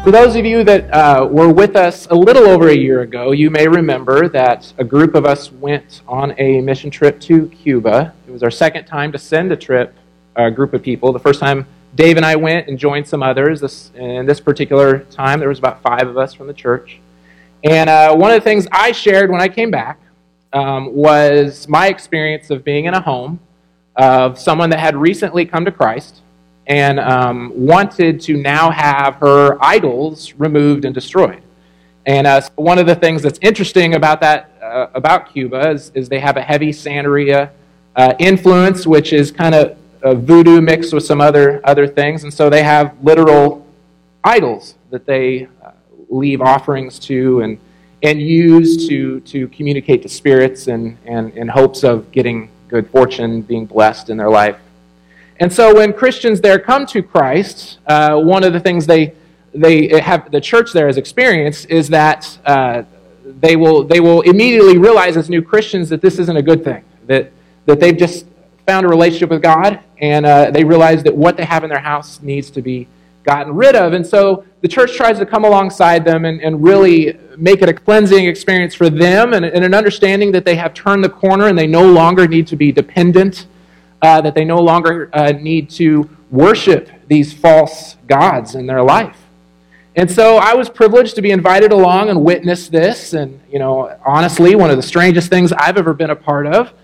For those of you that were with us a little over a year ago, you may remember that a group of us went on a mission trip to Cuba. It was our second time to send a group of people. The first time Dave and I went and joined some others. In this particular time, there was about 5 of us from the church. And one of the things I shared when I came back was my experience of being in a home of someone that had recently come to Christ and wanted to now have her idols removed and destroyed. And so one of the things that's interesting about that, about Cuba, is they have a heavy Santeria influence, which is kind of voodoo mixed with some other things. And so they have literal idols that they leave offerings to and use to communicate to spirits and in hopes of getting good fortune, being blessed in their life. And so when Christians there come to Christ, one of the things they have the church there has experienced is that they will immediately realize as new Christians that this isn't a good thing, that they've just found a relationship with God, and they realize that what they have in their house needs to be gotten rid of. And so the church tries to come alongside them and really make it a cleansing experience for them and an understanding that they have turned the corner and they no longer need to be dependent, that they no longer need to worship these false gods in their life. And so I was privileged to be invited along and witness this, and honestly, one of the strangest things I've ever been a part of.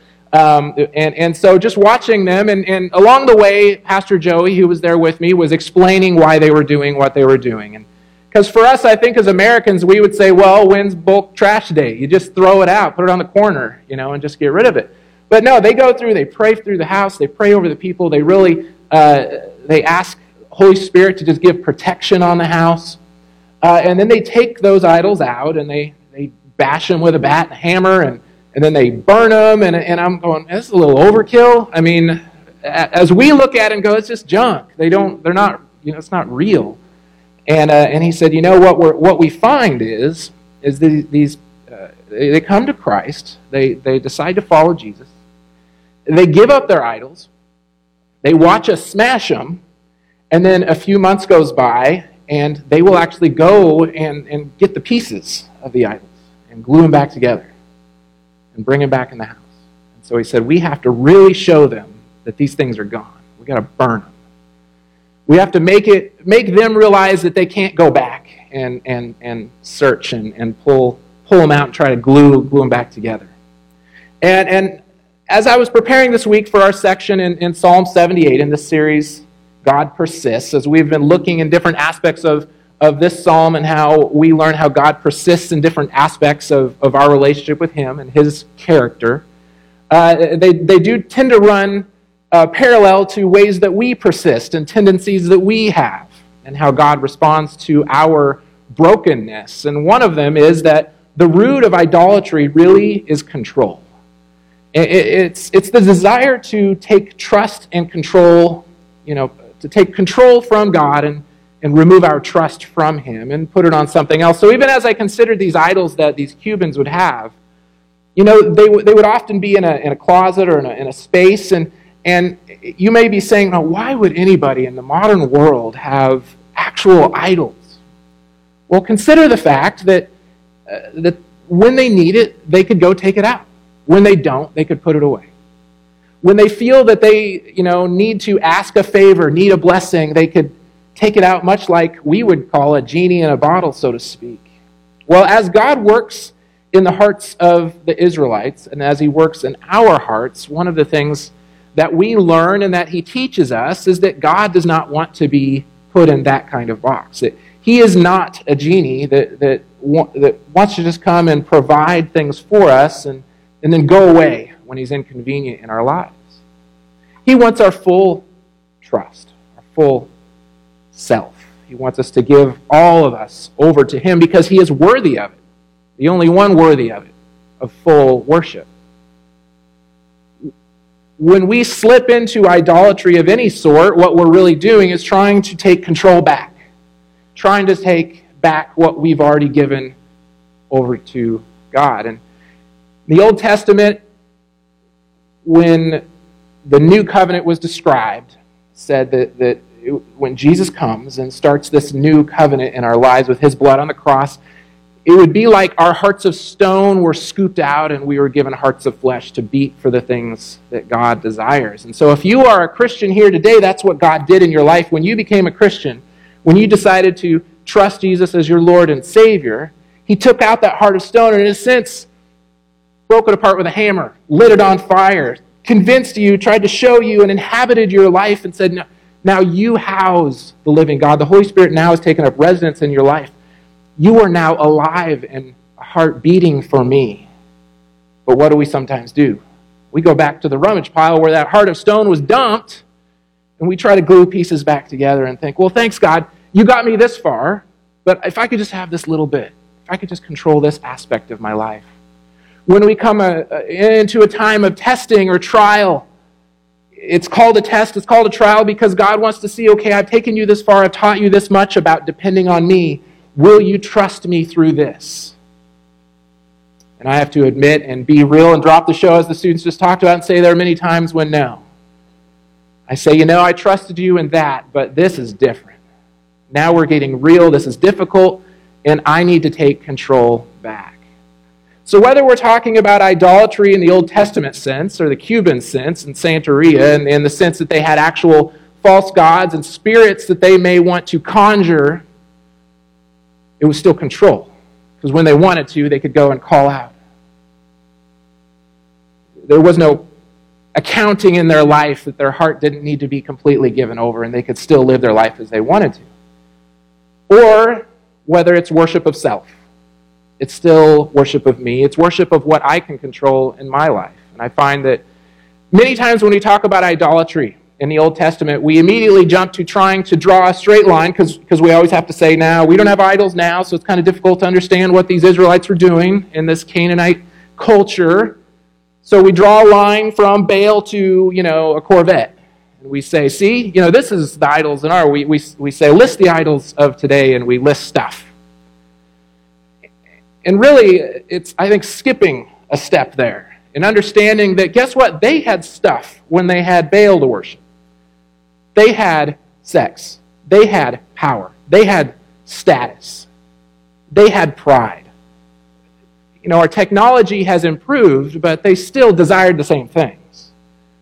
And so just watching them, and along the way, Pastor Joey, who was there with me, was explaining why they were doing what they were doing. And because for us, I think as Americans, we would say, well, when's bulk trash day? You just throw it out, put it on the corner, and just get rid of it. But no, they go through, they pray through the house, they pray over the people, they really, they ask Holy Spirit to just give protection on the house. And then they take those idols out and they bash them with a bat and hammer and then they burn them, and I'm going, this is a little overkill. I mean, as we look at it and go, it's just junk. They're not, it's not real. And he said, what we find is these they come to Christ, they decide to follow Jesus, they give up their idols, they watch us smash them, and then a few months goes by, and they will actually go and get the pieces of the idols and glue them back together and bring them back in the house. And so he said, we have to really show them that these things are gone. We've got to burn them. We have to make them realize that they can't go back and search and pull them out and try to glue them back together. And as I was preparing this week for our section in Psalm 78 in this series, God Persists, as we've been looking in different aspects of this psalm and how we learn how God persists in different aspects of our relationship with Him and His character, they do tend to run parallel to ways that we persist and tendencies that we have and how God responds to our brokenness. And one of them is that the root of idolatry really is control. It's the desire to take trust and control, to take control from God and remove our trust from Him and put it on something else. So even as I considered these idols that these Cubans would have, they would often be in a closet or in a space, and you may be saying, now, why would anybody in the modern world have actual idols? Well, consider the fact that when they need it, they could go take it out. When they don't, they could put it away. When they feel that they, need to ask a favor, need a blessing, they could take it out, much like we would call a genie in a bottle, so to speak. Well, as God works in the hearts of the Israelites, and as He works in our hearts, one of the things that we learn and that He teaches us is that God does not want to be put in that kind of box. He is not a genie that wants to just come and provide things for us and then go away when He's inconvenient in our lives. He wants our full trust, our full self. He wants us to give all of us over to Him because He is worthy of it, the only one worthy of it, of full worship. When we slip into idolatry of any sort, what we're really doing is trying to take control back, trying to take back what we've already given over to God. And in the Old Testament, when the new covenant was described, said that when Jesus comes and starts this new covenant in our lives with his blood on the cross, it would be like our hearts of stone were scooped out and we were given hearts of flesh to beat for the things that God desires. And so if you are a Christian here today, that's what God did in your life. When you became a Christian, when you decided to trust Jesus as your Lord and Savior, he took out that heart of stone and in a sense broke it apart with a hammer, lit it on fire, convinced you, tried to show you, and inhabited your life and said, now you house the living God. The Holy Spirit now has taken up residence in your life. You are now alive and a heart beating for me. But what do we sometimes do? We go back to the rummage pile where that heart of stone was dumped, and we try to glue pieces back together and think, well, thanks, God, you got me this far, but if I could just have this little bit, if I could just control this aspect of my life. When we come into a time of testing or trial, it's called a test, it's called a trial because God wants to see, okay, I've taken you this far, I've taught you this much about depending on me. Will you trust me through this? And I have to admit and be real and drop the show as the students just talked about and say there are many times when no. I say, I trusted you in that, but this is different. Now we're getting real, this is difficult, and I need to take control back. So whether we're talking about idolatry in the Old Testament sense or the Cuban sense in Santeria, and in the sense that they had actual false gods and spirits that they may want to conjure, it was still control. Because when they wanted to, they could go and call out. There was no accounting in their life that their heart didn't need to be completely given over and they could still live their life as they wanted to. Or whether it's worship of self. It's still worship of me. It's worship of what I can control in my life. And I find that many times when we talk about idolatry in the Old Testament, we immediately jump to trying to draw a straight line because we always have to say, now, we don't have idols now, so it's kind of difficult to understand what these Israelites were doing in this Canaanite culture. So we draw a line from Baal to, a Corvette. And we say, see, this is the idols in our, we say, list the idols of today, and we list stuff. And really, it's, I think, skipping a step there and understanding that, guess what? They had stuff when they had Baal to worship. They had sex. They had power. They had status. They had pride. Our technology has improved, but they still desired the same things.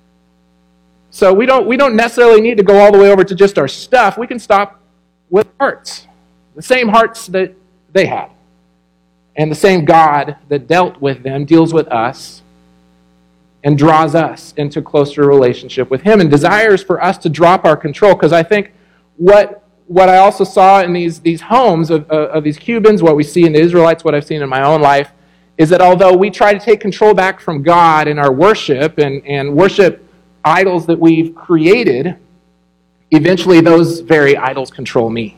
So we don't necessarily need to go all the way over to just our stuff. We can stop with hearts. The same hearts that they had. And the same God that dealt with them deals with us and draws us into closer relationship with him and desires for us to drop our control. Because I think what I also saw in these homes of these Cubans, what we see in the Israelites, what I've seen in my own life, is that although we try to take control back from God in our worship and worship idols that we've created, eventually those very idols control me.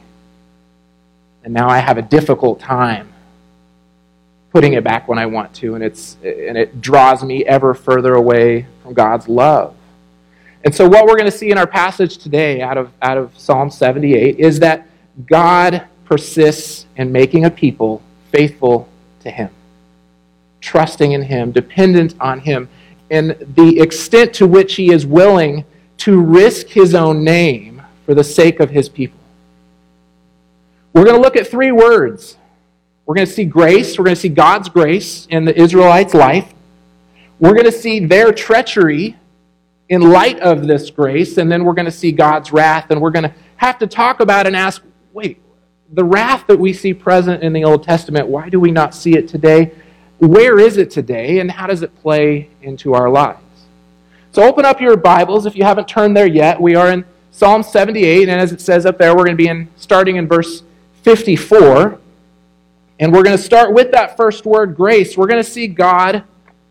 And now I have a difficult time putting it back when I want to, and it draws me ever further away from God's love. And so what we're going to see in our passage today out of Psalm 78 is that God persists in making a people faithful to him, trusting in him, dependent on him, and the extent to which he is willing to risk his own name for the sake of his people. We're going to look at three words. We're going to see grace. We're going to see God's grace in the Israelites' life. We're going to see their treachery in light of this grace, and then we're going to see God's wrath, and we're going to have to talk about and ask, wait, the wrath that we see present in the Old Testament, why do we not see it today? Where is it today, and how does it play into our lives? So open up your Bibles if you haven't turned there yet. We are in Psalm 78, and as it says up there, we're going to be starting in verse 54. And we're going to start with that first word, grace. We're going to see God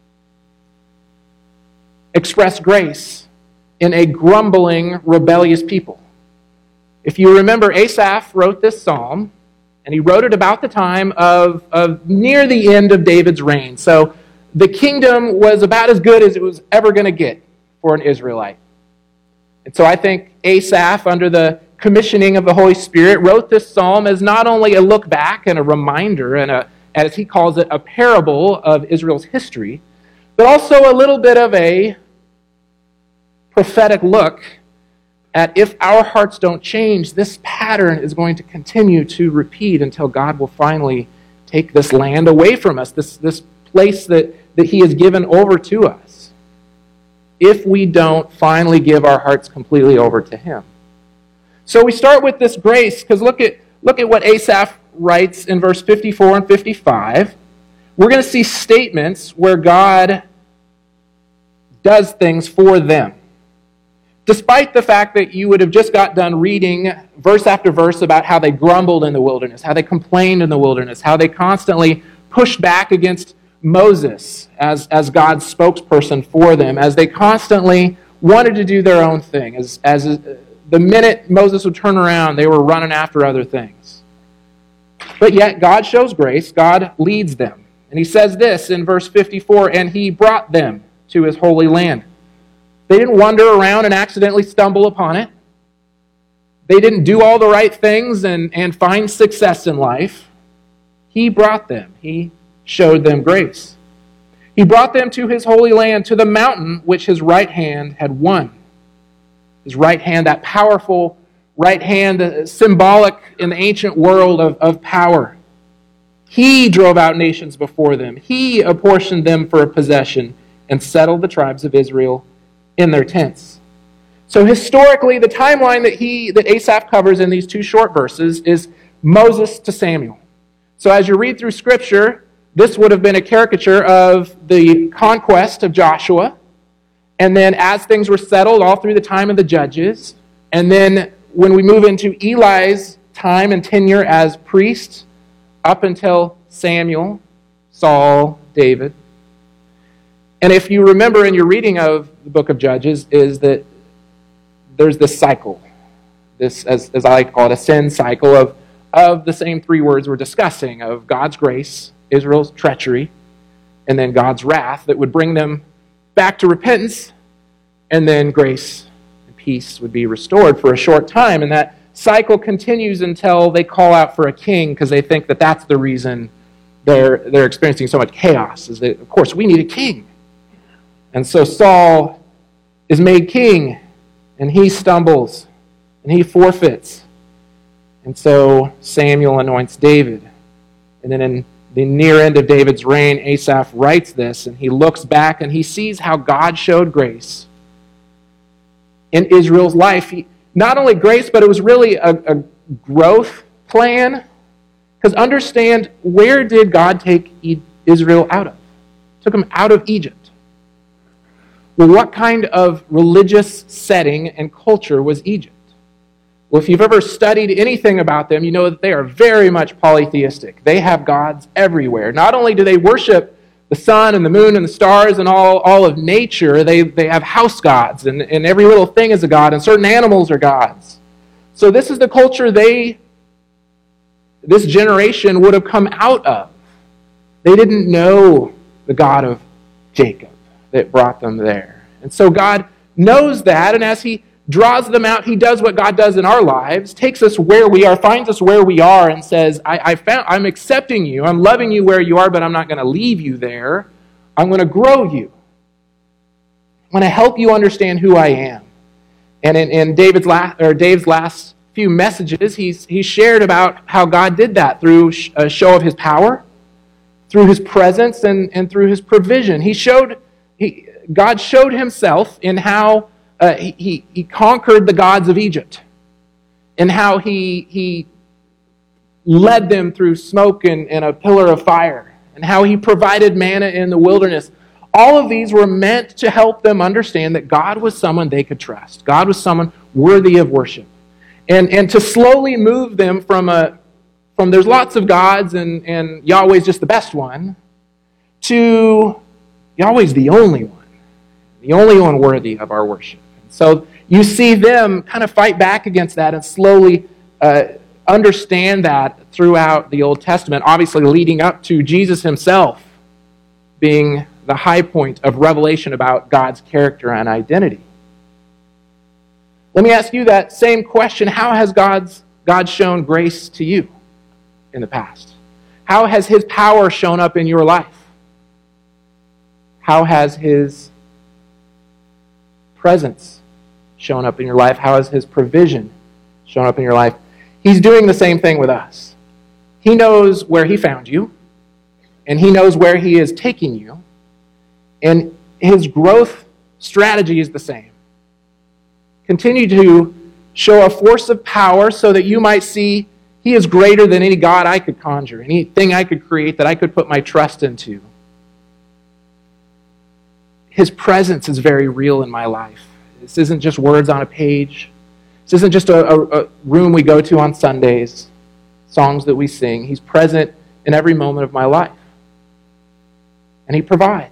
express grace in a grumbling, rebellious people. If you remember, Asaph wrote this psalm, and he wrote it about the time of near the end of David's reign. So the kingdom was about as good as it was ever going to get for an Israelite. And so I think Asaph, under the commissioning of the Holy Spirit, wrote this psalm as not only a look back and a reminder and as he calls it, a parable of Israel's history, but also a little bit of a prophetic look at if our hearts don't change, this pattern is going to continue to repeat until God will finally take this land away from us, this place that he has given over to us, if we don't finally give our hearts completely over to him. So we start with this grace, because look at what Asaph writes in verse 54 and 55. We're going to see statements where God does things for them. Despite the fact that you would have just got done reading verse after verse about how they grumbled in the wilderness, how they complained in the wilderness, how they constantly pushed back against Moses as God's spokesperson for them, as they constantly wanted to do their own thing. As the minute Moses would turn around, they were running after other things. But yet God shows grace, God leads them. And he says this in verse 54, and he brought them to his holy land. They didn't wander around and accidentally stumble upon it. They didn't do all the right things and find success in life. He brought them. He showed them grace. He brought them to his holy land, to the mountain which his right hand had won. His right hand, that powerful right hand, symbolic in the ancient world of power. He drove out nations before them. He apportioned them for a possession and settled the tribes of Israel in their tents. So historically, the timeline that Asaph covers in these two short verses is Moses to Samuel. So as you read through Scripture, this would have been a caricature of the conquest of Joshua, and then as things were settled all through the time of the judges, and then when we move into Eli's time and tenure as priest, up until Samuel, Saul, David. And if you remember in your reading of the book of Judges, is that there's this cycle, this, as I like to call it, a sin cycle of the same three words we're discussing, of God's grace, Israel's treachery, and then God's wrath that would bring them back to repentance, and then grace and peace would be restored for a short time. And that cycle continues until they call out for a king, because they think that that's the reason they're experiencing so much chaos, is that, of course, we need a king. And so Saul is made king, and he stumbles, and he forfeits. And so Samuel anoints David. And then in the near end of David's reign, Asaph writes this, and he looks back and he sees how God showed grace in Israel's life. Not only grace, but it was really a growth plan. Because understand, where did God take Israel out of? Took them out of Egypt. Well, what kind of religious setting and culture was Egypt? Well, if you've ever studied anything about them, you know that they are very much polytheistic. They have gods everywhere. Not only do they worship the sun and the moon and the stars and all of nature, they have house gods, and every little thing is a god, and certain animals are gods. So this is the culture this generation would have come out of. They didn't know the God of Jacob that brought them there. And so God knows that, and as he draws them out, he does what God does in our lives, takes us where we are, finds us where we are, and says, I'm accepting you, I'm loving you where you are, but I'm not going to leave you there. I'm going to grow you. I'm going to help you understand who I am. And in Dave's last few messages, he shared about how God did that through a show of his power, through his presence, and through his provision. God showed himself in how he conquered the gods of Egypt, and how he led them through smoke and a pillar of fire, and how he provided manna in the wilderness. All of these were meant to help them understand that God was someone they could trust. God was someone worthy of worship. And to slowly move them from there's lots of gods and Yahweh's just the best one, to Yahweh's the only one worthy of our worship. So you see them kind of fight back against that and slowly understand that throughout the Old Testament, obviously leading up to Jesus himself being the high point of revelation about God's character and identity. Let me ask you that same question. How has God shown grace to you in the past? How has his power shown up in your life? How has his presence shown up in your life? How has his provision shown up in your life? He's doing the same thing with us. He knows where he found you, and he knows where he is taking you, and his growth strategy is the same. Continue to show a force of power so that you might see he is greater than any God I could conjure, anything I could create that I could put my trust into. His presence is very real in my life. This isn't just words on a page. This isn't just a room we go to on Sundays, songs that we sing. He's present in every moment of my life. And he provides.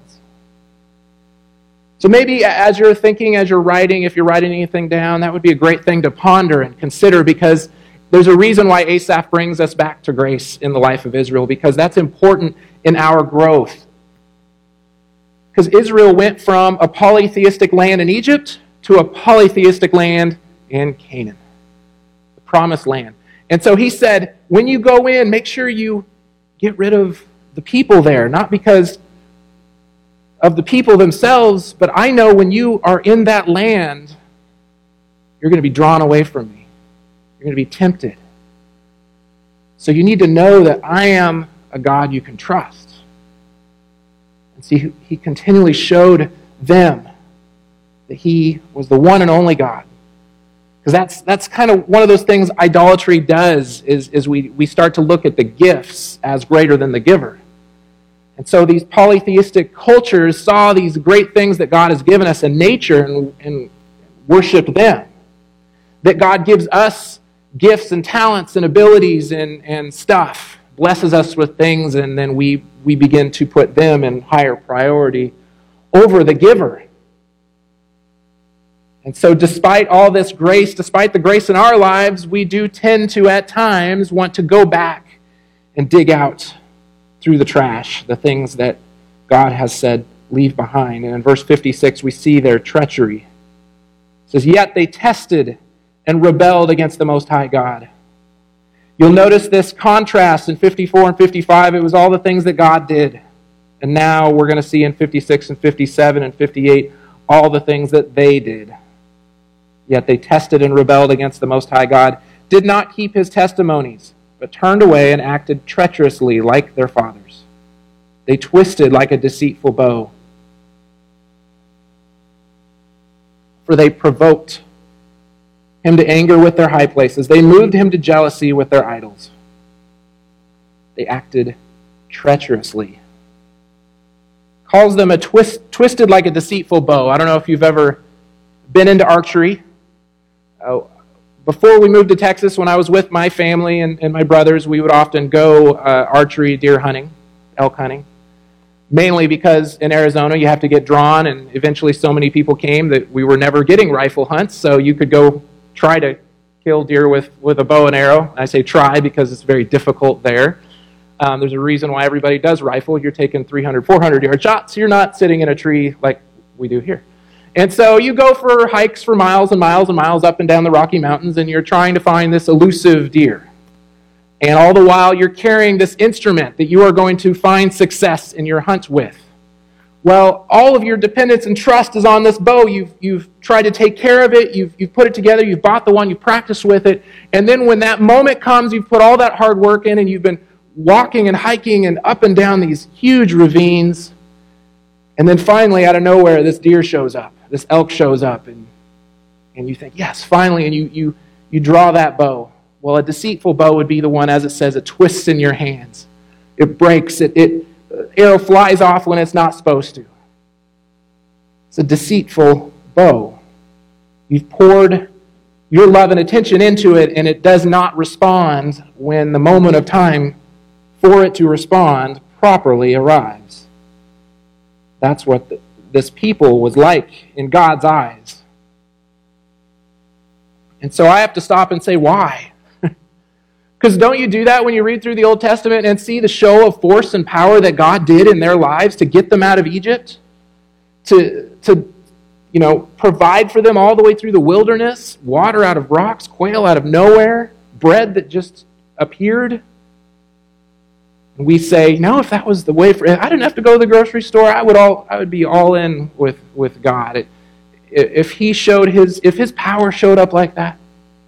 So maybe as you're thinking, as you're writing, if you're writing anything down, that would be a great thing to ponder and consider, because there's a reason why Asaph brings us back to grace in the life of Israel, because that's important in our growth. Because Israel went from a polytheistic land in Egypt to a polytheistic land in Canaan, the promised land. And so he said, when you go in, make sure you get rid of the people there, not because of the people themselves, but I know when you are in that land, you're going to be drawn away from me. You're going to be tempted. So you need to know that I am a God you can trust. And see, he continually showed them that he was the one and only God. Because that's kind of one of those things idolatry does, is we start to look at the gifts as greater than the giver. And so these polytheistic cultures saw these great things that God has given us in nature and worshiped them. That God gives us gifts and talents and abilities and stuff, blesses us with things, and then we begin to put them in higher priority over the giver. And so despite all this grace, despite the grace in our lives, we do tend to at times want to go back and dig out through the trash the things that God has said leave behind. And in verse 56 we see their treachery. It says, yet they tested and rebelled against the Most High God. You'll notice this contrast in 54 and 55. It was all the things that God did. And now we're going to see in 56 and 57 and 58 all the things that they did. Yet they tested and rebelled against the Most High God, did not keep his testimonies, but turned away and acted treacherously like their fathers. They twisted like a deceitful bow. For they provoked him to anger with their high places. They moved him to jealousy with their idols. They acted treacherously. Calls them a twisted like a deceitful bow. I don't know if you've ever been into archery. Before we moved to Texas, when I was with my family and my brothers, we would often go archery, deer hunting, elk hunting. Mainly because in Arizona you have to get drawn, and eventually so many people came that we were never getting rifle hunts, so you could go try to kill deer with a bow and arrow. I say try because it's very difficult there. There's a reason why everybody does rifle. You're taking 300, 400-yard shots. You're not sitting in a tree like we do here. And so you go for hikes for miles and miles and miles up and down the Rocky Mountains, and you're trying to find this elusive deer. And all the while, you're carrying this instrument that you are going to find success in your hunt with. Well, all of your dependence and trust is on this bow. You've tried to take care of it. You've put it together. You've bought the one. You practice with it. And then when that moment comes, you've put all that hard work in, and you've been walking and hiking and up and down these huge ravines. And then finally, out of nowhere, this deer shows up. This elk shows up, and you think, yes, finally, and you draw that bow. Well, a deceitful bow would be the one, as it says, it twists in your hands. It breaks. Arrow flies off when it's not supposed to. It's a deceitful bow. You've poured your love and attention into it, and it does not respond when the moment of time for it to respond properly arrives. That's what this people was like in God's eyes. And so I have to stop and say, why? Because don't you do that when you read through the Old Testament and see the show of force and power that God did in their lives to get them out of Egypt? To provide for them all the way through the wilderness, water out of rocks, quail out of nowhere, bread that just appeared. And we say, no, if that was the way I didn't have to go to the grocery store, I would be all in with God. if his power showed up like that?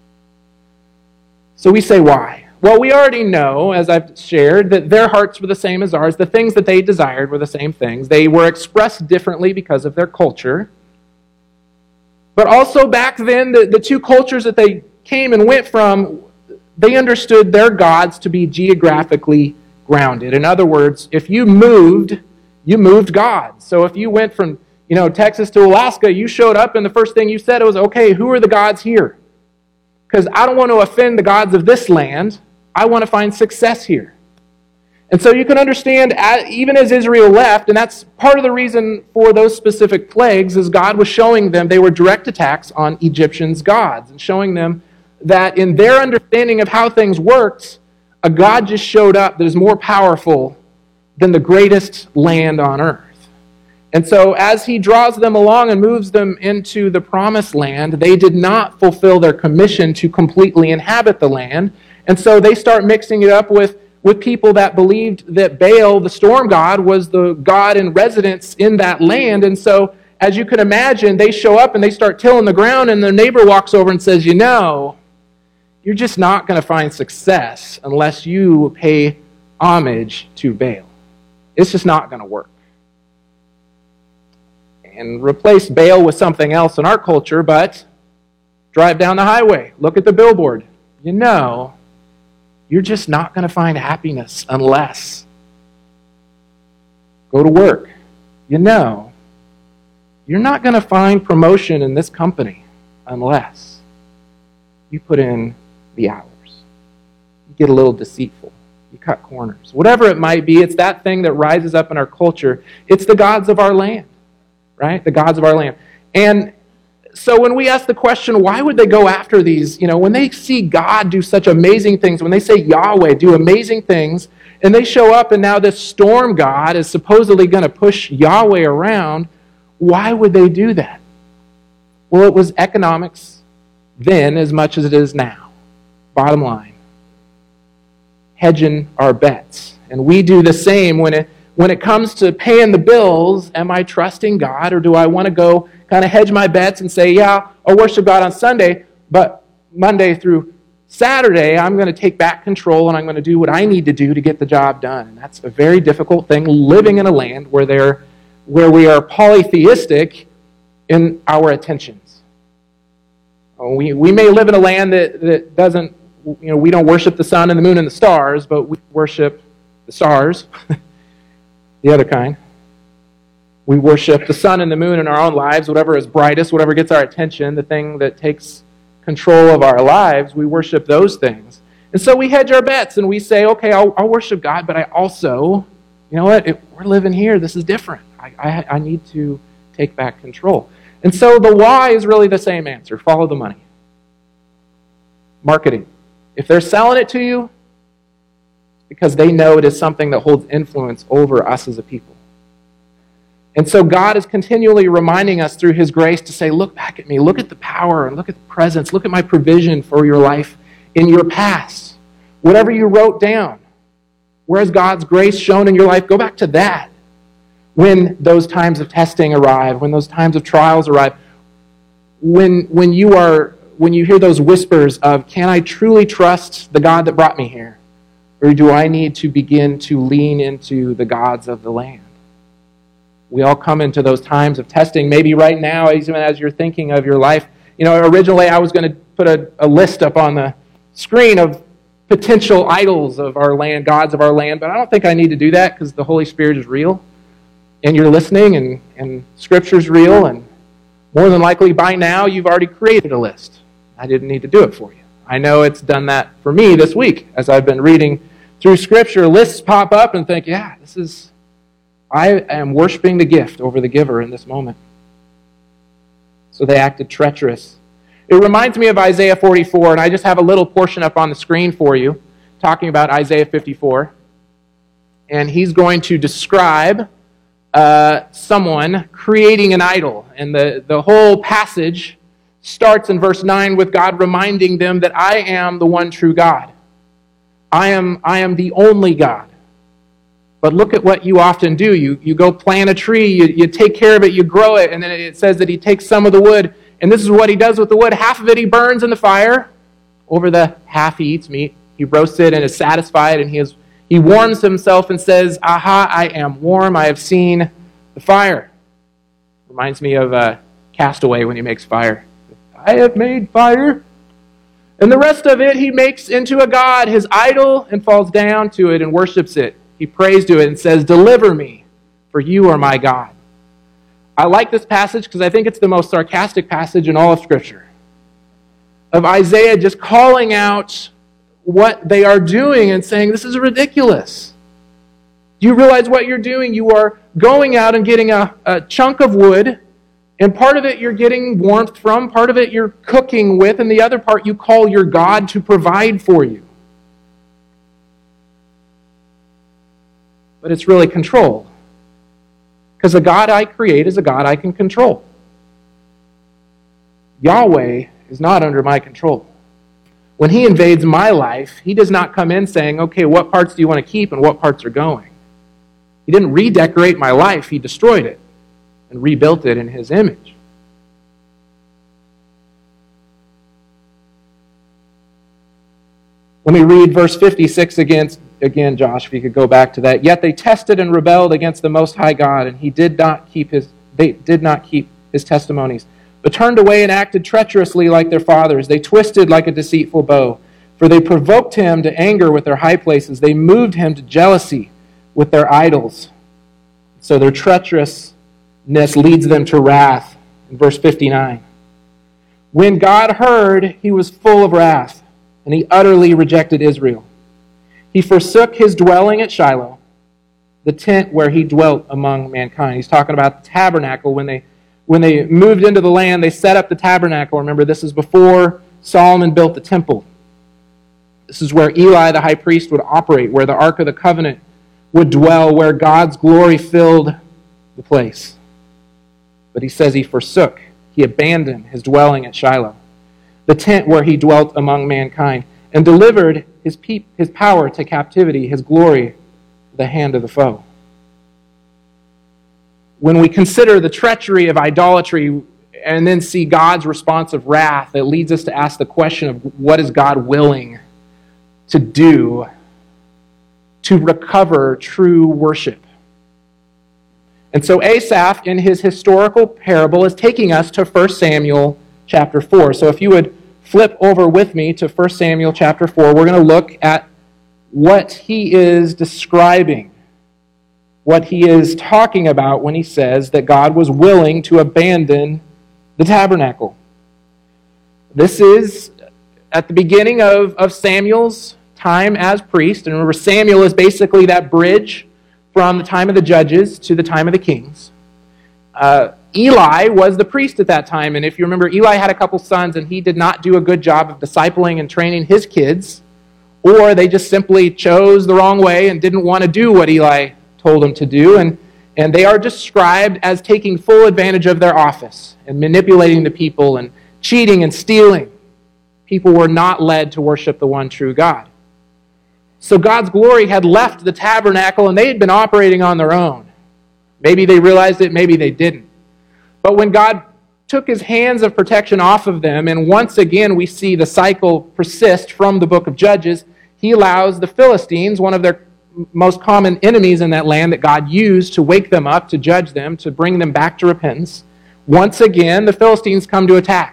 So we say, why? Well, we already know, as I've shared, that their hearts were the same as ours. The things that they desired were the same things. They were expressed differently because of their culture. But also back then, the two cultures that they came and went from, they understood their gods to be geographically grounded. In other words, if you moved God. So if you went from Texas to Alaska, you showed up and the first thing you said was, okay, who are the gods here? Because I don't want to offend the gods of this land. I want to find success here. And so you can understand, even as Israel left, and that's part of the reason for those specific plagues, is God was showing them they were direct attacks on Egyptians' gods, and showing them that in their understanding of how things worked, a God just showed up that is more powerful than the greatest land on earth. And so as he draws them along and moves them into the promised land, they did not fulfill their commission to completely inhabit the land. And so they start mixing it up with people that believed that Baal, the storm god, was the god in residence in that land. And so, as you can imagine, they show up and they start tilling the ground, and their neighbor walks over and says, you're just not going to find success unless you pay homage to Baal. It's just not going to work. And replace Baal with something else in our culture, but drive down the highway, look at the billboard. You're just not going to find happiness unless. Go to work. You're not going to find promotion in this company unless you put in the hours. You get a little deceitful. You cut corners. Whatever it might be, it's that thing that rises up in our culture. It's the gods of our land, right? The gods of our land. And so when we ask the question, why would they go after these? When they see God do such amazing things, when they say Yahweh do amazing things, and they show up and now this storm god is supposedly going to push Yahweh around, why would they do that? Well, it was economics then as much as it is now. Bottom line. Hedging our bets. And we do the same when it comes to paying the bills. Am I trusting God, or do I want to go kind of hedge my bets and say, yeah, I'll worship God on Sunday, but Monday through Saturday, I'm going to take back control and I'm going to do what I need to do to get the job done. And that's a very difficult thing, living in a land where we are polytheistic in our attentions. We may live in a land that doesn't, we don't worship the sun and the moon and the stars, but we worship the stars, the other kind. We worship the sun and the moon in our own lives, whatever is brightest, whatever gets our attention, the thing that takes control of our lives, we worship those things. And so we hedge our bets and we say, okay, I'll worship God, but I also, we're living here, this is different. I need to take back control. And so the why is really the same answer. Follow the money. Marketing. If they're selling it to you, because they know it is something that holds influence over us as a people. And so God is continually reminding us through His grace to say, look back at me, look at the power, and look at the presence, look at my provision for your life in your past. Whatever you wrote down, where's God's grace shown in your life? Go back to that. When those times of testing arrive, when those times of trials arrive, when you hear those whispers of, can I truly trust the God that brought me here? Or do I need to begin to lean into the gods of the land? We all come into those times of testing. Maybe right now, even as you're thinking of your life, originally I was going to put a list up on the screen of potential idols of our land, gods of our land, but I don't think I need to do that because the Holy Spirit is real, and you're listening, and Scripture's real, and more than likely by now you've already created a list. I didn't need to do it for you. I know it's done that for me this week as I've been reading through Scripture. Lists pop up and think, yeah, I am worshiping the gift over the giver in this moment. So they acted treacherous. It reminds me of Isaiah 44, and I just have a little portion up on the screen for you, talking about Isaiah 54. And he's going to describe someone creating an idol. And the whole passage starts in verse 9 with God reminding them that I am the one true God. I am the only God. But look at what you often do. You go plant a tree, you take care of it, you grow it, and then it says that he takes some of the wood, and this is what he does with the wood. Half of it he burns in the fire. Over the half he eats meat. He roasts it and is satisfied, and he warms himself and says, "Aha, I am warm. I have seen the fire." Reminds me of Castaway when he makes fire. "I have made fire." And the rest of it he makes into a god, his idol, and falls down to it and worships it. He prays to it and says, "Deliver me, for you are my God." I like this passage because I think it's the most sarcastic passage in all of Scripture. Of Isaiah just calling out what they are doing and saying, "This is ridiculous. Do you realize what you're doing? You are going out and getting a chunk of wood, and part of it you're getting warmth from, part of it you're cooking with, and the other part you call your God to provide for you." But it's really control. Because the God I create is a God I can control. Yahweh is not under my control. When he invades my life, he does not come in saying, "Okay, what parts do you want to keep and what parts are going?" He didn't redecorate my life, he destroyed it and rebuilt it in his image. Let me read verse 56 again, Josh, if you could go back to that. "Yet they tested and rebelled against the Most High God, and they did not keep his testimonies, but turned away and acted treacherously like their fathers. They twisted like a deceitful bow. For they provoked him to anger with their high places. They moved him to jealousy with their idols." So their treacherousness leads them to wrath. In verse 59. "When God heard, he was full of wrath, and he utterly rejected Israel. He forsook his dwelling at Shiloh, the tent where he dwelt among mankind." He's talking about the tabernacle. When they moved into the land, they set up the tabernacle. Remember, this is before Solomon built the temple. This is where Eli the high priest would operate, where the Ark of the Covenant would dwell, where God's glory filled the place. But he says he forsook, he abandoned his dwelling at Shiloh, the tent where he dwelt among mankind, and delivered his power to captivity, his glory to the hand of the foe. When we consider the treachery of idolatry and then see God's response of wrath, it leads us to ask the question of what is God willing to do to recover true worship? And so Asaph, in his historical parable, is taking us to 1 Samuel chapter 4. So if you would flip over with me to 1 Samuel chapter 4, we're going to look at what he is describing, what he is talking about when he says that God was willing to abandon the tabernacle. This is at the beginning of Samuel's time as priest. And remember, Samuel is basically that bridge from the time of the judges to the time of the kings. Eli was the priest at that time, and if you remember, Eli had a couple sons, and he did not do a good job of discipling and training his kids, or they just simply chose the wrong way and didn't want to do what Eli told them to do, and they are described as taking full advantage of their office and manipulating the people and cheating and stealing. People were not led to worship the one true God. So God's glory had left the tabernacle, and they had been operating on their own. Maybe they realized it, maybe they didn't. But when God took his hands of protection off of them, and once again we see the cycle persist from the book of Judges, he allows the Philistines, one of their most common enemies in that land that God used to wake them up, to judge them, to bring them back to repentance. Once again, the Philistines come to attack.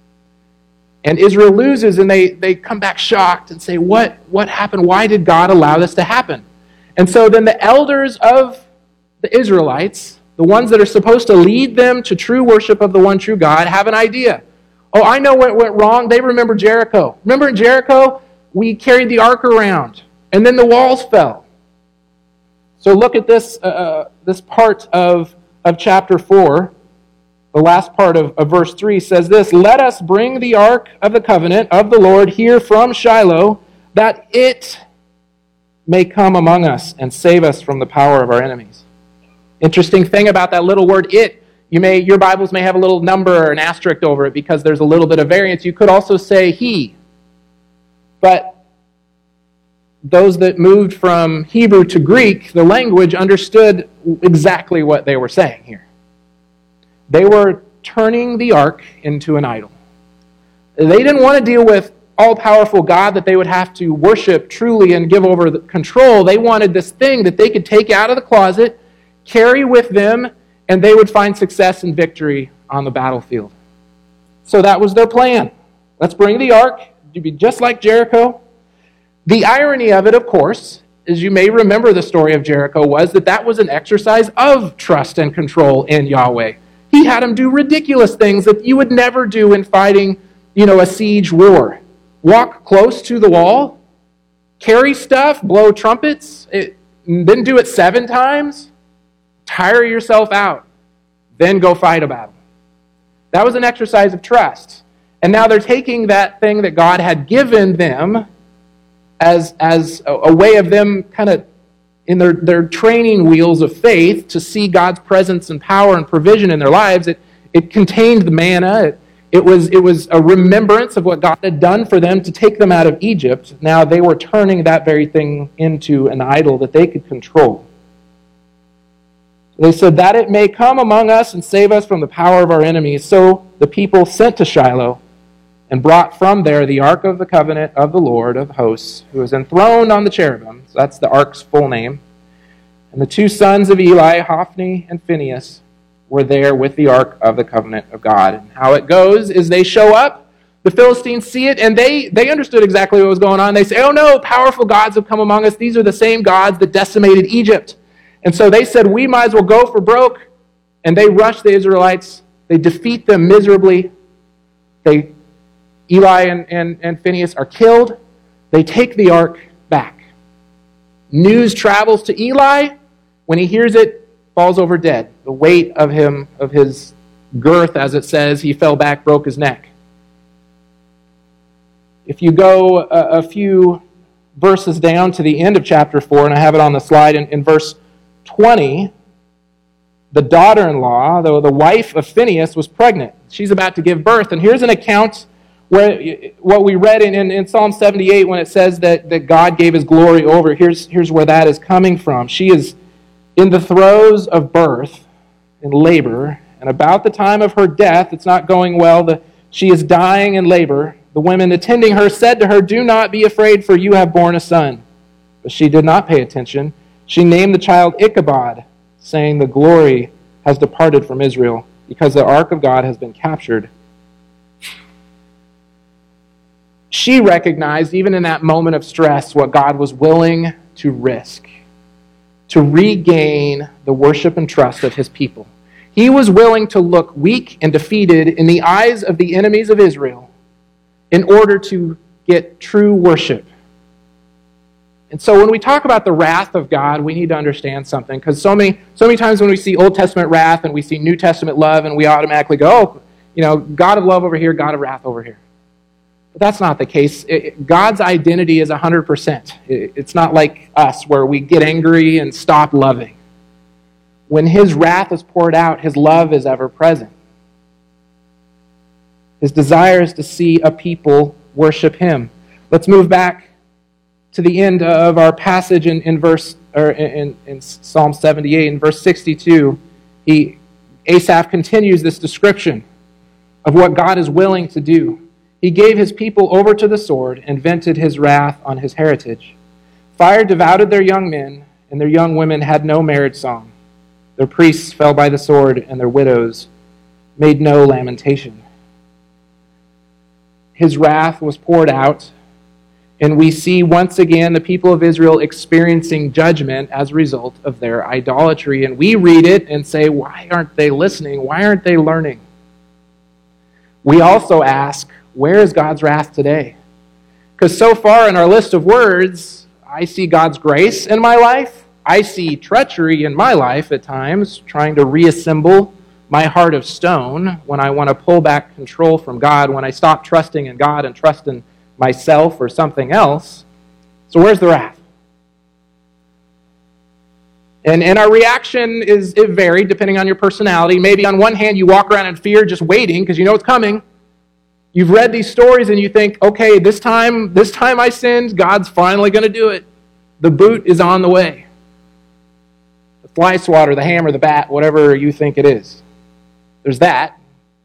And Israel loses, and they come back shocked and say, what happened? Why did God allow this to happen? And so then the elders of the Israelites, the ones that are supposed to lead them to true worship of the one true God, have an idea. Oh, I know what went wrong. They remember Jericho. Remember in Jericho, we carried the ark around, and then the walls fell. So look at this part of chapter 4. The last part of verse 3 says this: "Let us bring the ark of the covenant of the Lord here from Shiloh, that it may come among us and save us from the power of our enemies." Interesting thing about that little word "it," your Bibles may have a little number or an asterisk over it because there's a little bit of variance. You could also say "he." But those that moved from Hebrew to Greek, the language understood exactly what they were saying here. They were turning the ark into an idol. They didn't want to deal with all-powerful God that they would have to worship truly and give over the control. They wanted this thing that they could take out of the closet, carry with them, and they would find success and victory on the battlefield. So that was their plan. Let's bring the ark to be just like Jericho. The irony of it, of course, as you may remember the story of Jericho, was that that was an exercise of trust and control in Yahweh. He had them do ridiculous things that you would never do in fighting, a siege war. Walk close to the wall, carry stuff, blow trumpets, then do it 7 times, tire yourself out, then go fight a battle. That was an exercise of trust. And now they're taking that thing that God had given them as a way of them kind of in their training wheels of faith to see God's presence and power and provision in their lives. It contained the manna. It was a remembrance of what God had done for them to take them out of Egypt. Now they were turning that very thing into an idol that they could control. They said, that it may come among us and save us from the power of our enemies. So the people sent to Shiloh and brought from there the ark of the covenant of the Lord of hosts, who is enthroned on the cherubim. So that's the ark's full name. And the 2 sons of Eli, Hophni and Phinehas, were there with the ark of the covenant of God. And how it goes is they show up, the Philistines see it, and they understood exactly what was going on. They say, oh no, powerful gods have come among us. These are the same gods that decimated Egypt. And so they said, we might as well go for broke. And they rush the Israelites. They defeat them miserably. Eli and Phinehas are killed. They take the ark back. News travels to Eli. When he hears it, falls over dead. The weight of his girth, as it says, he fell back, broke his neck. If you go a few verses down to the end of chapter 4, and I have it on the slide, in verse 20, the daughter-in-law, the wife of Phinehas, was pregnant. She's about to give birth. And here's an account where what we read in Psalm 78 when it says that God gave his glory over. Here's where that is coming from. She is in the throes of birth, in labor, and about the time of her death, it's not going well. She is dying in labor. The women attending her said to her, do not be afraid, for you have borne a son. But she did not pay attention. She named the child Ichabod, saying, the glory has departed from Israel, because the ark of God has been captured. She recognized, even in that moment of stress, what God was willing to risk to regain the worship and trust of his people. He was willing to look weak and defeated in the eyes of the enemies of Israel in order to get true worship. And so when we talk about the wrath of God, we need to understand something, because so many times when we see Old Testament wrath and we see New Testament love, and we automatically go, God of love over here, God of wrath over here. But that's not the case. God's identity is 100%. It's not like us where we get angry and stop loving. When his wrath is poured out, his love is ever present. His desire is to see a people worship him. Let's move back to the end of our passage in Psalm 78. In verse 62, Asaph continues this description of what God is willing to do. He gave his people over to the sword and vented his wrath on his heritage. Fire devoured their young men, and their young women had no marriage song. Their priests fell by the sword, and their widows made no lamentation. His wrath was poured out, and we see once again the people of Israel experiencing judgment as a result of their idolatry. And we read it and say, why aren't they listening? Why aren't they learning? We also ask, where is God's wrath today? Because so far in our list of words, I see God's grace in my life. I see treachery in my life at times, trying to reassemble my heart of stone when I want to pull back control from God, when I stop trusting in God and trust in myself or something else. So where's the wrath? And our reaction it varied depending on your personality. Maybe on one hand you walk around in fear just waiting because you know it's coming. You've read these stories and you think, okay, this time I sinned, God's finally going to do it. The boot is on the way. The fly swatter, the hammer, the bat, whatever you think it is. There's that.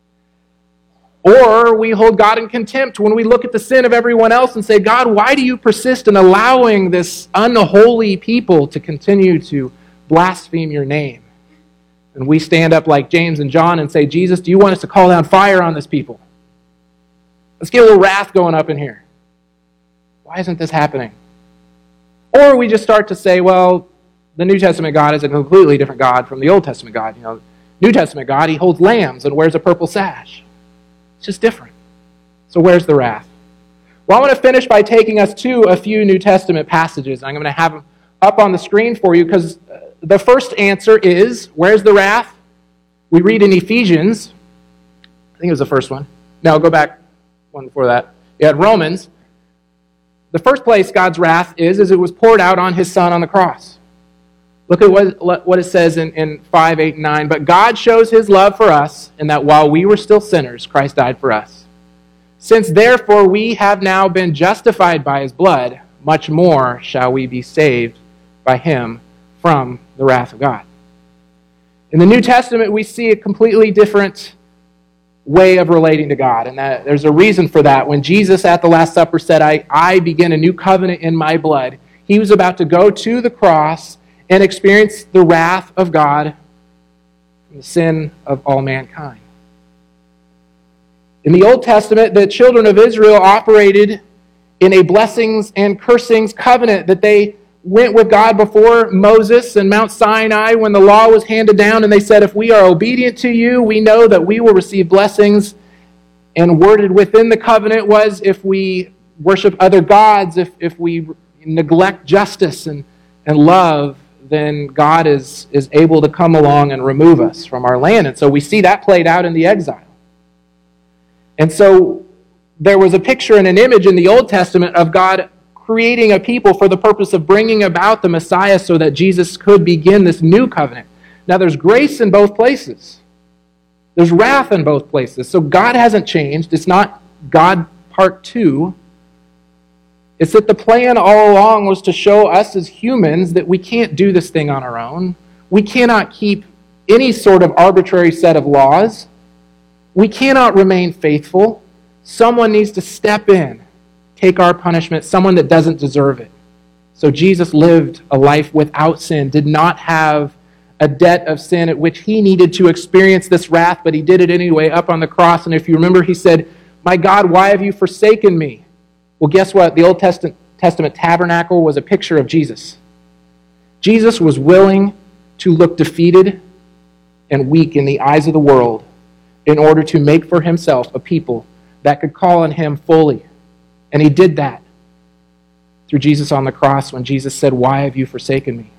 Or we hold God in contempt when we look at the sin of everyone else and say, God, why do you persist in allowing this unholy people to continue to blaspheme your name? And we stand up like James and John and say, Jesus, do you want us to call down fire on this people? Let's get a little wrath going up in here. Why isn't this happening? Or we just start to say, well, the New Testament God is a completely different God from the Old Testament God. New Testament God, he holds lambs and wears a purple sash. It's just different. So where's the wrath? Well, I want to finish by taking us to a few New Testament passages. I'm going to have them up on the screen for you because the first answer is, where's the wrath? We read in Ephesians. I think it was the first one. No, go back one before that. Yeah, Romans. The first place God's wrath is it was poured out on his Son on the cross. Look at what it says in 5, 8, and 9. But God shows his love for us in that while we were still sinners, Christ died for us. Since therefore we have now been justified by his blood, much more shall we be saved by him from the wrath of God. In the New Testament, we see a completely different way of relating to God, and that there's a reason for that. When Jesus at the Last Supper said, I begin a new covenant in my blood, he was about to go to the cross and experience the wrath of God from the sin of all mankind. In the Old Testament, the children of Israel operated in a blessings and cursings covenant that they went with God before Moses and Mount Sinai when the law was handed down, and they said, if we are obedient to you, we know that we will receive blessings. And worded within the covenant was, if we worship other gods, if we neglect justice and love, then God is able to come along and remove us from our land. And so we see that played out in the exile. And so there was a picture and an image in the Old Testament of God creating a people for the purpose of bringing about the Messiah so that Jesus could begin this new covenant. Now there's grace in both places. There's wrath in both places. So God hasn't changed. It's not God part 2. It's that the plan all along was to show us as humans that we can't do this thing on our own. We cannot keep any sort of arbitrary set of laws. We cannot remain faithful. Someone needs to step in, take our punishment, someone that doesn't deserve it. So Jesus lived a life without sin, did not have a debt of sin at which he needed to experience this wrath, but he did it anyway up on the cross. And if you remember, he said, my God, why have you forsaken me? Well, guess what? The Old Testament tabernacle was a picture of Jesus. Jesus was willing to look defeated and weak in the eyes of the world in order to make for himself a people that could call on him fully. And he did that through Jesus on the cross when Jesus said, why have you forsaken me?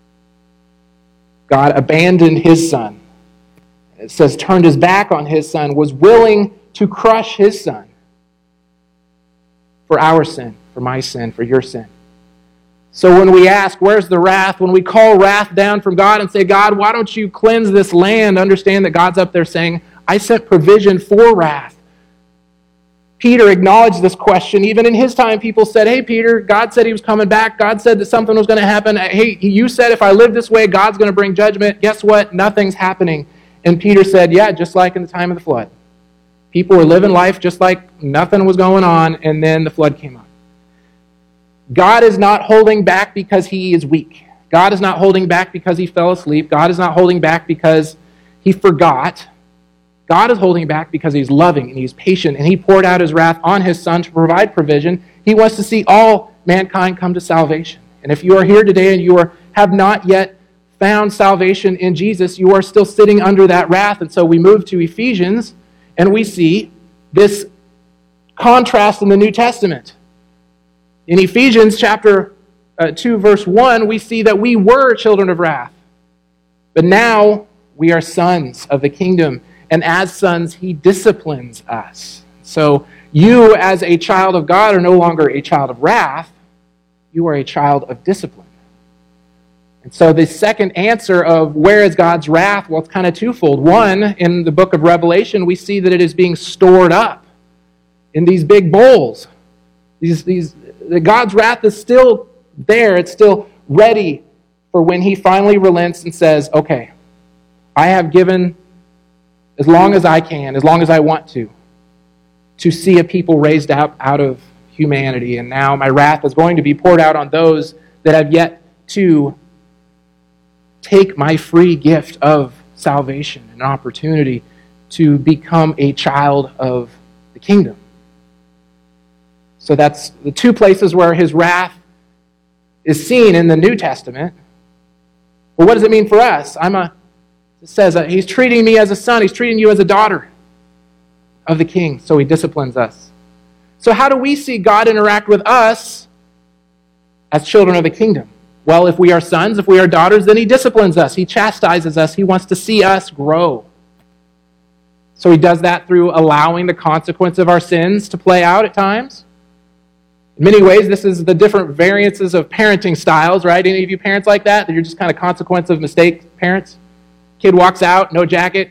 God abandoned his Son. It says turned his back on his Son, was willing to crush his Son for our sin, for my sin, for your sin. So when we ask, where's the wrath? When we call wrath down from God and say, God, why don't you cleanse this land? Understand that God's up there saying, I sent provision for wrath. Peter acknowledged this question. Even in his time, people said, hey, Peter, God said he was coming back. God said that something was going to happen. Hey, you said if I live this way, God's going to bring judgment. Guess what? Nothing's happening. And Peter said, yeah, just like in the time of the flood. People were living life just like nothing was going on, and then the flood came on. God is not holding back because he is weak. God is not holding back because he fell asleep. God is not holding back because he forgot. God is holding back because he's loving and he's patient, and he poured out his wrath on his Son to provide provision. He wants to see all mankind come to salvation. And if you are here today and you have not yet found salvation in Jesus, you are still sitting under that wrath. And so we move to Ephesians, and we see this contrast in the New Testament. In Ephesians chapter 2, verse 1, we see that we were children of wrath, but now we are sons of the kingdom. And as sons, he disciplines us. So you, as a child of God, are no longer a child of wrath. You are a child of discipline. And so the second answer of where is God's wrath, well, it's kind of twofold. One, in the book of Revelation, we see that it is being stored up in these big bowls. God's wrath is still there. It's still ready for when he finally relents and says, okay, I have given as long as I can, as long as I want to see a people raised up out of humanity. And now my wrath is going to be poured out on those that have yet to take my free gift of salvation, an opportunity to become a child of the kingdom. So that's the two places where his wrath is seen in the New Testament. Well, what does it mean for us? It says he's treating me as a son. He's treating you as a daughter of the king, so he disciplines us. So how do we see God interact with us as children of the kingdom? Well, if we are sons, if we are daughters, then he disciplines us. He chastises us. He wants to see us grow. So he does that through allowing the consequence of our sins to play out at times. In many ways, this is the different variances of parenting styles, right? Any of you parents like that? That you're just kind of consequence of mistake parents? Kid walks out, no jacket,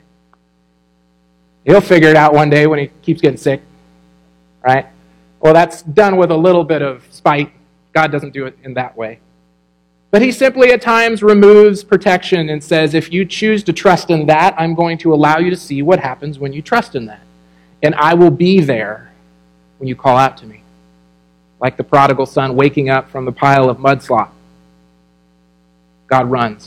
he'll figure it out one day when he keeps getting sick, right? Well, that's done with a little bit of spite. God doesn't do it in that way. But he simply at times removes protection and says, if you choose to trust in that, I'm going to allow you to see what happens when you trust in that. And I will be there when you call out to me. Like the prodigal son waking up from the pile of mud slop. God runs.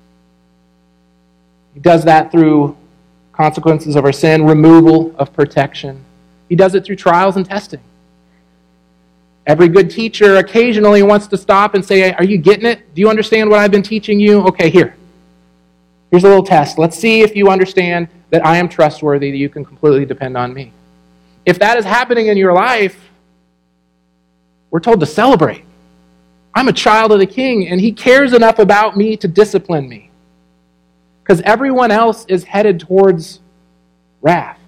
He does that through consequences of our sin, removal of protection. He does it through trials and testing. Every good teacher occasionally wants to stop and say, are you getting it? Do you understand what I've been teaching you? Okay, here's a little test. Let's see if you understand that I am trustworthy, that you can completely depend on me. If that is happening in your life, we're told to celebrate. I'm a child of the king, and he cares enough about me to discipline me. Because everyone else is headed towards wrath.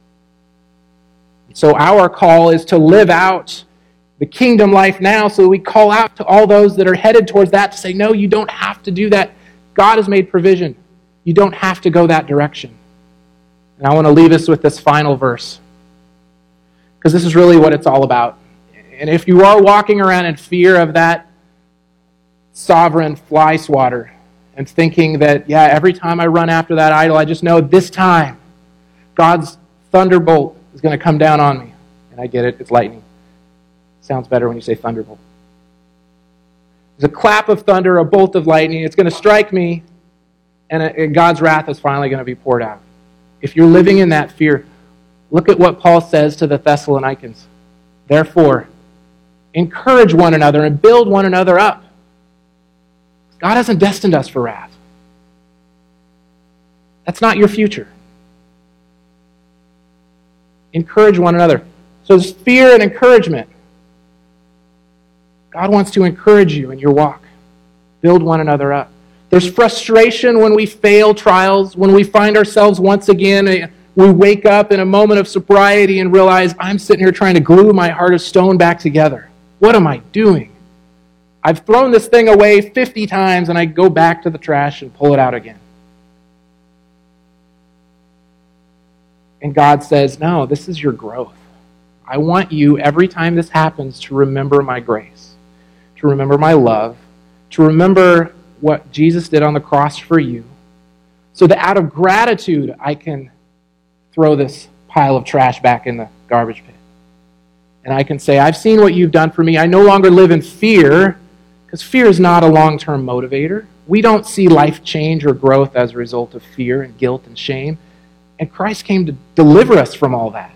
So our call is to live out the kingdom life now, so we call out to all those that are headed towards that to say, no, you don't have to do that. God has made provision. You don't have to go that direction. And I want to leave us with this final verse, because this is really what it's all about. And if you are walking around in fear of that sovereign fly swatter and thinking that, every time I run after that idol, I just know this time God's thunderbolt is going to come down on me. And I get it, it's lightning. Sounds better when you say thunderbolt. There's a clap of thunder, a bolt of lightning. It's going to strike me, and God's wrath is finally going to be poured out. If you're living in that fear, look at what Paul says to the Thessalonians. Therefore, encourage one another and build one another up. God hasn't destined us for wrath. That's not your future. Encourage one another. So there's fear and encouragement. God wants to encourage you in your walk. Build one another up. There's frustration when we fail trials, when we find ourselves once again, we wake up in a moment of sobriety and realize, I'm sitting here trying to glue my heart of stone back together. What am I doing? I've thrown this thing away 50 times and I go back to the trash and pull it out again. And God says, no, this is your growth. I want you, every time this happens, to remember my grace, to remember my love, to remember what Jesus did on the cross for you, so that out of gratitude, I can throw this pile of trash back in the garbage pit. And I can say, I've seen what you've done for me. I no longer live in fear, because fear is not a long-term motivator. We don't see life change or growth as a result of fear and guilt and shame. And Christ came to deliver us from all that.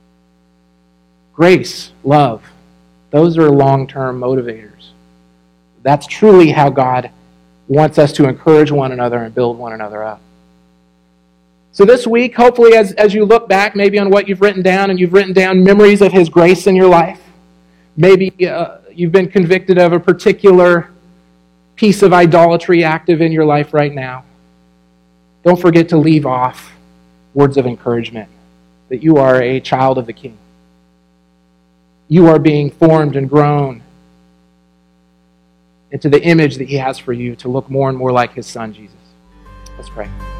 Grace, love, those are long-term motivators. That's truly how God wants us to encourage one another and build one another up. So this week, hopefully as you look back maybe on what you've written down, and you've written down memories of His grace in your life, maybe you've been convicted of a particular piece of idolatry active in your life right now, don't forget to leave off words of encouragement that you are a child of the King. You are being formed and grown into the image that He has for you to look more and more like His Son, Jesus. Let's pray.